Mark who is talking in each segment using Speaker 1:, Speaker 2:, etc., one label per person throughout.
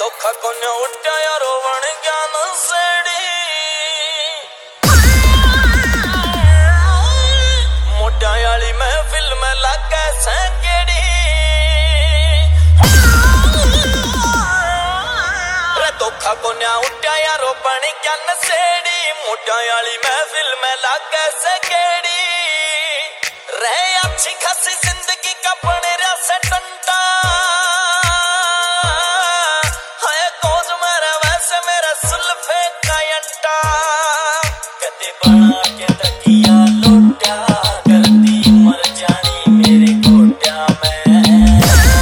Speaker 1: धोखा कोने उठा यारो बन ज्ञान सेड़ी मोटा वाली महफिल में लागे सकेड़ी रे धोखा कोने उठा यारो बन ज्ञान सेड़ी मोटा वाली महफिल में लागे सकेड़ी रे अच्छी खासी जिंदगी का बने रहा से टंटा बना के तकिया लुटा कर दी मर जानी मेरे गोट्या में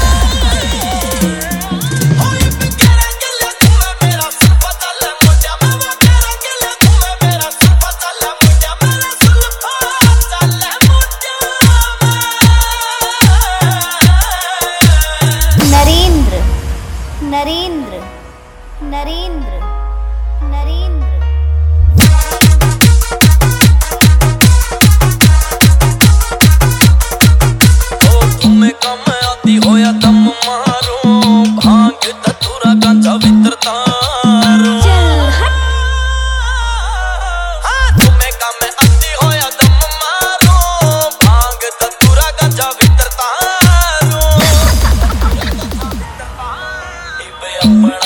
Speaker 1: होई बिगड़ गया तुम्हें मेरा सिर पता ले मुझे मैं तेरा गया तुम्हें मेरा सिर पता ले मुझे मेरा सिर पता ले मुझे
Speaker 2: नरेंद्र नरेंद्र नरेंद्र नरेंद्र
Speaker 1: होया दम मारो भांग धतूरा गांजा भीतर तारो तुम्हें काम आती होया दम मारो भांग धतूरा गांजा भीतर तारो